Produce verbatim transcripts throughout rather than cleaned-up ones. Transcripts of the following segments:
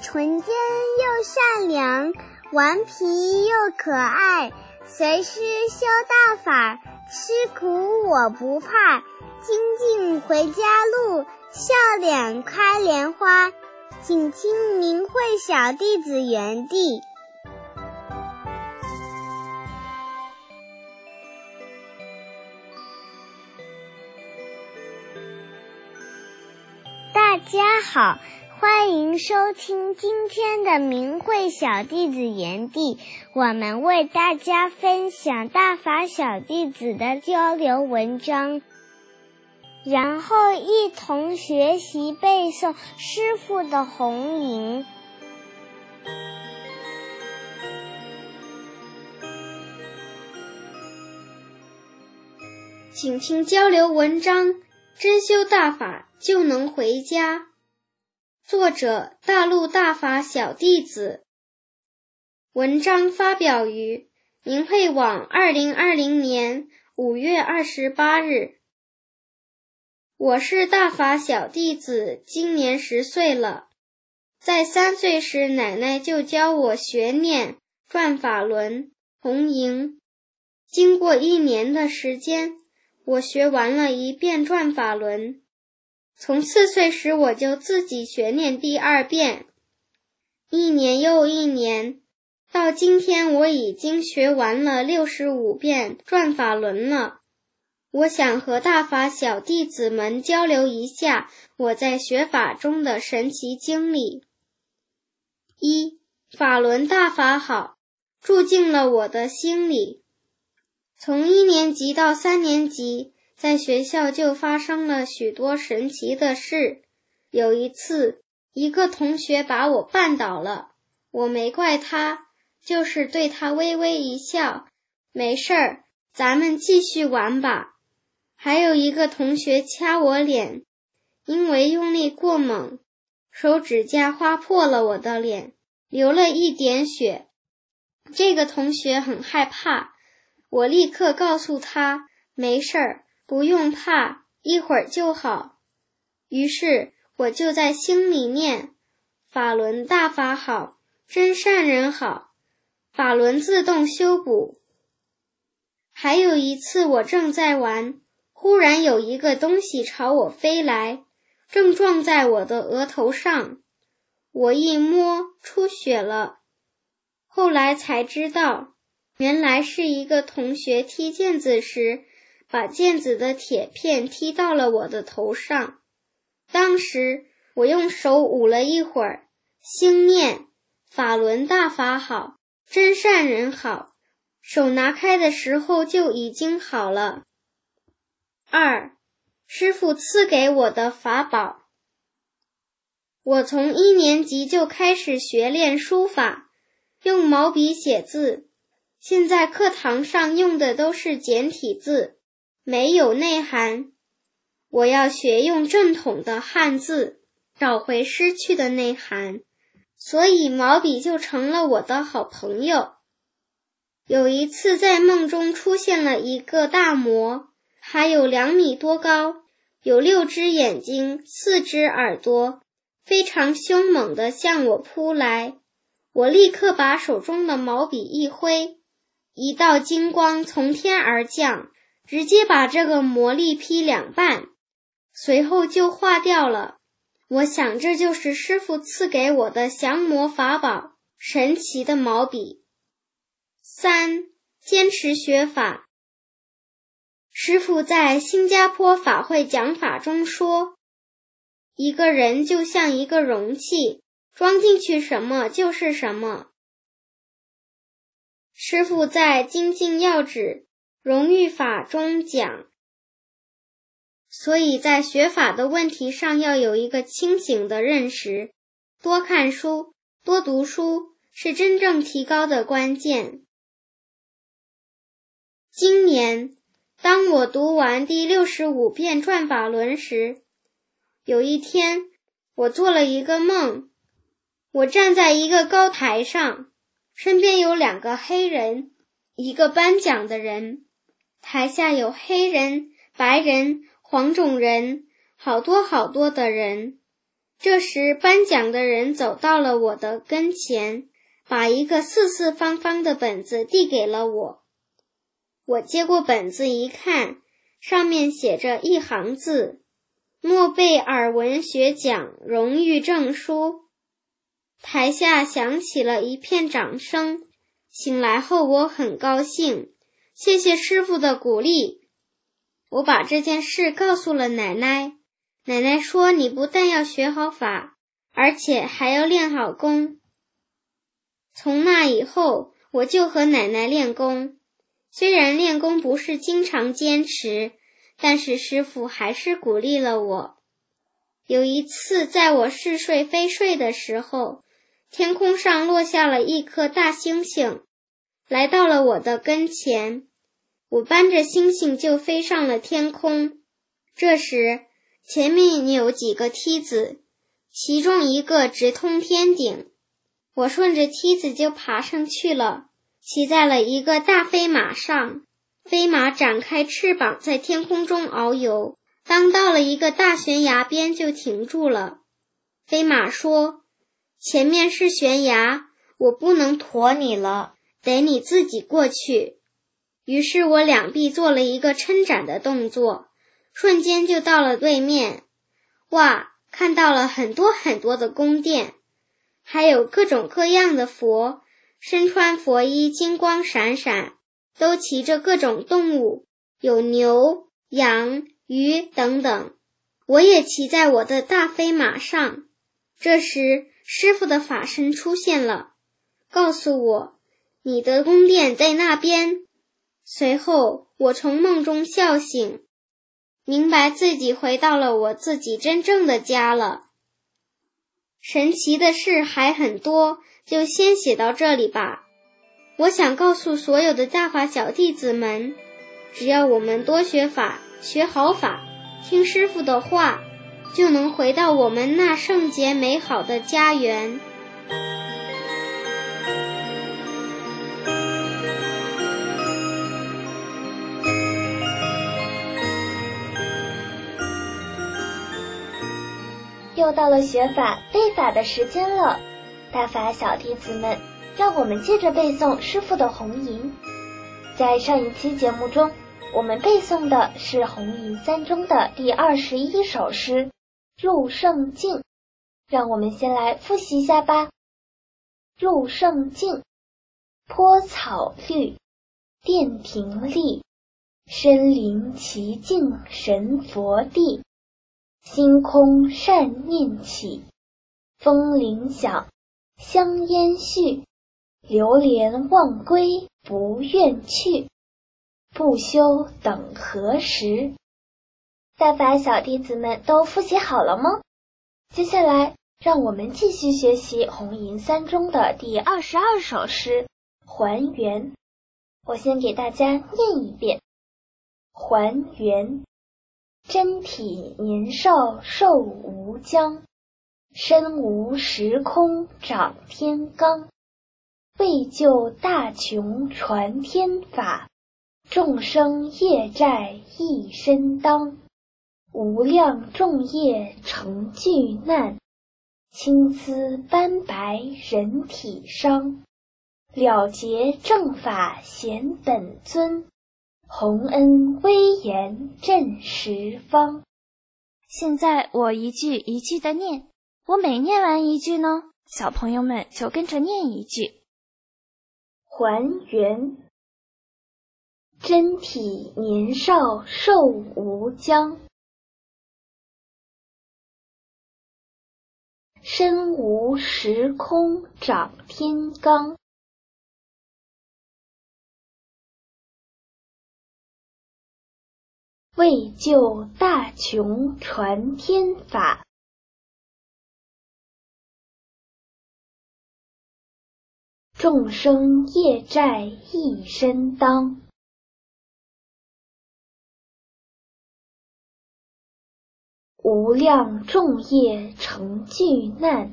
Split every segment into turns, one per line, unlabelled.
纯真又善良，顽皮又可爱，随师修大法，吃苦我不怕，精进回家路，笑脸开莲花。请听明慧小弟子园地。大家好，欢迎收听今天的明慧小弟子园地，我们为大家分享大法小弟子的交流文章，然后一同学习背诵师父的弘吟。
请听交流文章，真修大法就能回家。作者：大陆大法小弟子。文章发表于明慧网二零二零年五月二十八日。我是大法小弟子，今年十岁了。在三岁时，奶奶就教我学念、转法轮、弘吟。经过一年的时间，我学完了一遍转法轮。从四岁时我就自己学念第二遍，一年又一年，到今天我已经学完了六十五遍转法轮了。我想和大法小弟子们交流一下我在学法中的神奇经历。一、法轮大法好，住进了我的心里。从一年级到三年级，在学校就发生了许多神奇的事。有一次，一个同学把我绊倒了，我没怪他，就是对他微微一笑，没事儿，咱们继续玩吧。还有一个同学掐我脸，因为用力过猛，手指甲划破了我的脸，流了一点血。这个同学很害怕，我立刻告诉他，没事儿，不用怕，一会儿就好。于是我就在心里念，法轮大法好，真善人好，法轮自动修补。还有一次我正在玩，忽然有一个东西朝我飞来，正撞在我的额头上，我一摸出血了。后来才知道，原来是一个同学踢毽子时，把毽子的铁片踢到了我的头上。当时我用手捂了一会儿，心念法轮大法好，真善人好，手拿开的时候就已经好了。二、师父赐给我的法宝。我从一年级就开始学练书法，用毛笔写字，现在课堂上用的都是简体字，没有内涵。我要学用正统的汉字，找回失去的内涵，所以毛笔就成了我的好朋友。有一次在梦中出现了一个大魔，还有两米多高，有六只眼睛，四只耳朵，非常凶猛地向我扑来。我立刻把手中的毛笔一挥，一道金光从天而降，直接把这个魔力劈两半，随后就化掉了。我想这就是师父赐给我的降魔法宝，神奇的毛笔。三、坚持学法。师父在新加坡法会讲法中说，一个人就像一个容器，装进去什么就是什么。师父在精进要旨荣誉法中讲，所以在学法的问题上要有一个清醒的认识，多看书，多读书，是真正提高的关键。今年，当我读完第六十五遍转法轮时，有一天，我做了一个梦，我站在一个高台上，身边有两个黑人，一个颁奖的人，台下有黑人、白人、黄种人，好多好多的人。 这时颁奖的人走到了我的跟前，把一个四四方方的本子递给了我。我接过本子一看，上面写着一行字：诺贝尔文学奖荣誉证书。台下响起了一片掌声。醒来后我很高兴，谢谢师傅的鼓励。我把这件事告诉了奶奶，奶奶说你不但要学好法，而且还要练好功。从那以后，我就和奶奶练功。虽然练功不是经常坚持，但是师傅还是鼓励了我。有一次在我似睡非睡的时候，天空上落下了一颗大星星，来到了我的跟前。我搬着星星就飞上了天空。这时，前面有几个梯子，其中一个直通天顶。我顺着梯子就爬上去了，骑在了一个大飞马上。飞马展开翅膀在天空中遨游，当到了一个大悬崖边就停住了。飞马说：前面是悬崖，我不能驮你了，得你自己过去。于是我两臂做了一个撑展的动作，瞬间就到了对面。哇，看到了很多很多的宫殿，还有各种各样的佛，身穿佛衣，金光闪闪，都骑着各种动物，有牛、羊、鱼等等。我也骑在我的大飞马上。这时师傅的法身出现了，告诉我你的宫殿在那边。随后我从梦中笑醒，明白自己回到了我自己真正的家了。神奇的事还很多，就先写到这里吧。我想告诉所有的大法小弟子们，只要我们多学法，学好法，听师父的话，就能回到我们那圣洁美好的家园。
又到了学法背法的时间了，大法小弟子们，让我们接着背诵师父的红吟。在上一期节目中，我们背诵的是红吟三中的第二十一首诗《入圣境》，让我们先来复习一下吧。入圣境，坡草绿，殿亭立，身临其境神佛地。星空善念起，风铃响，香烟续，流连忘归不愿去，不休等何时。大法小弟子们都复习好了吗？接下来让我们继续学习红吟三中的第二十二首诗《还原》。我先给大家念一遍：还原，真体年少寿无疆，身无时空长天罡。为救大穷传天法，众生业债一身当。无量众业成巨难，青丝斑白人体伤。了结正法显本尊，洪恩威严震十方。
现在我一句一句的念，我每念完一句呢，小朋友们就跟着念一句。
还原，真体年少寿无疆，身无时空长天罡。为救大穷传天法，众生业债一身当。无量众业成巨难，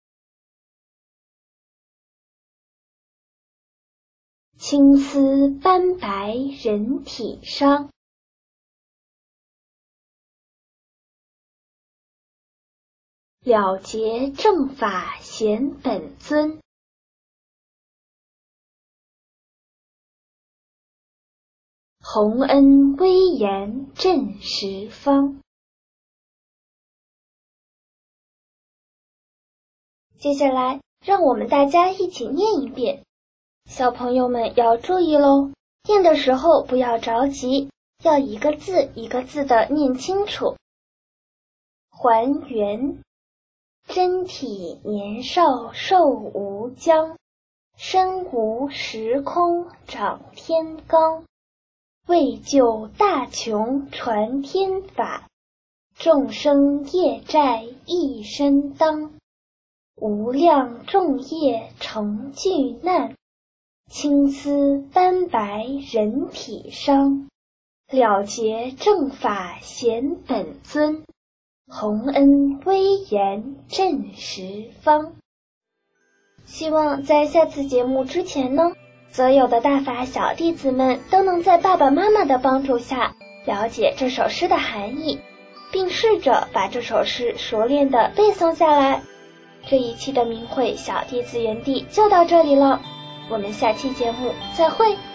青丝斑白人体伤。 了结正法显本尊。洪恩威严震十方。接下来，让我们大家一起念一遍。小朋友们要注意喽，念的时候不要着急，要一个字一个字的念清楚。还原，真体年少寿无疆，身无时空长天罡。为救大穷传天法，众生业债一身当。无量众业成巨难，青丝斑白人体伤。了结正法显本尊，洪恩威严震十方。希望在下次节目之前呢，所有的大法小弟子们都能在爸爸妈妈的帮助下了解这首诗的含义，并试着把这首诗熟练地背诵下来。这一期的明慧小弟子园地就到这里了，我们下期节目再会。